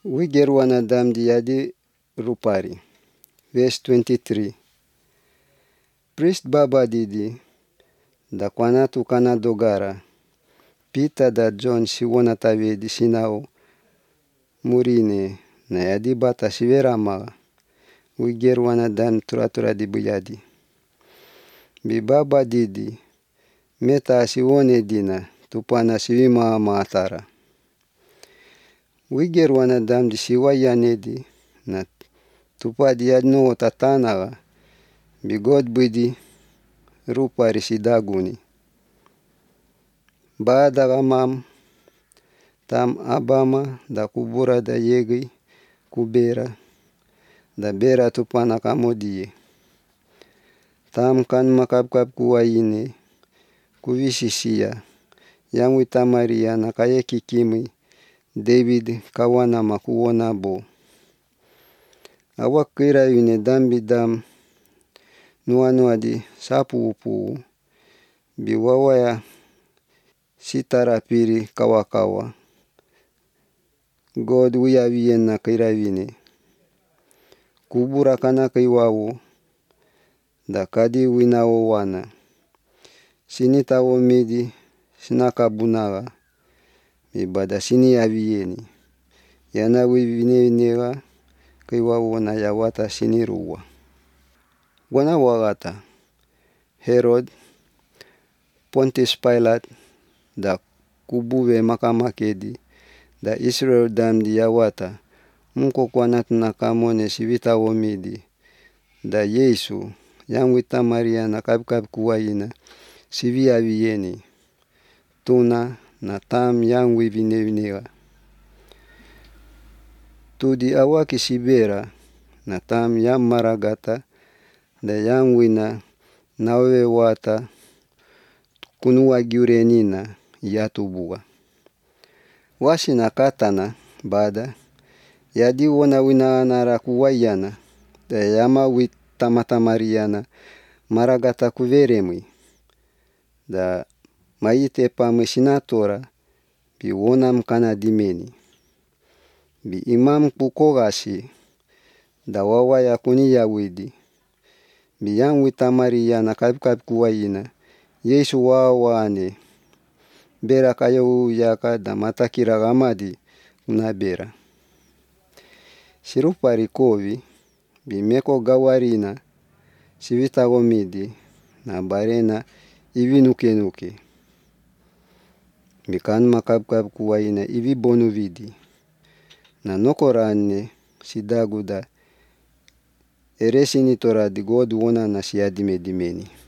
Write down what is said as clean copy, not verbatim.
Wiger wanadamu di yadi rupari. Verse 23. Priest baba didi, da kwanatu kana dogara, Peter da John siwona tawe di sinao, murine na yadi bata sivera maga. Wiger wanadamu tura di buyadi. Bi baba didi, meta siwone dina, tupana siwima maatara. Wiger wanadamu di siwayane di, na tupa di yadno tatanaga, bi God budi rupari sidaguni. Baadaga mam, tam abama da kubura da yegi, kubera, da bera tupana kamodiye. Tam kan makapkap kuwaine, kuvisisia, yang wita Maria na kaye kikimi, David kawana makuona bo. Awak kira yune dambi dam, nuanua di sapu upu, biwawaya sitara piri kawa. God wiyawiyen na kira yune. Kubura kana kiwawu, da kadi winawo wana. Sinitawo midi, sinakabunaga, ibada sini yawiyeni. Yana wivinega, kiwawu na yawata siniruwa. Wana wagata, Herod, Pontius Pilate, da kubuwe makamakedi, da Israel dam di yawata, munko kwanat na kamone sivita womidi, da Yesu, yang wita Maria na kapkap kuwaina, sivi yawiyeni, tuna na tam yang wivinega. Tudi awaki sibera, na tam yang maragata, da yang wina nawe wata kunuwa gyurenina yatubuwa. Wasi na katana bada, yadi wona wina anara kuwayana, da yama wit tamata Mariana maragata kuveremui, da maite pame sinatora, bi wonam kana dimeni. Bi imam kukogasi, da wawaya kuni yawidi, bi yang wita Maria na kapkap kuwayina, Yesu wawane, bera kayo yaka da matakira gamadi una bera. Sirupari kovi, bi meko gawarina, sivita gomidi, na barena ivi nuke. Bi kan makapkap kuwayina ivi bonu vidi, na nokorane sidaguda eresini tora di God wona na siyadime dimeni.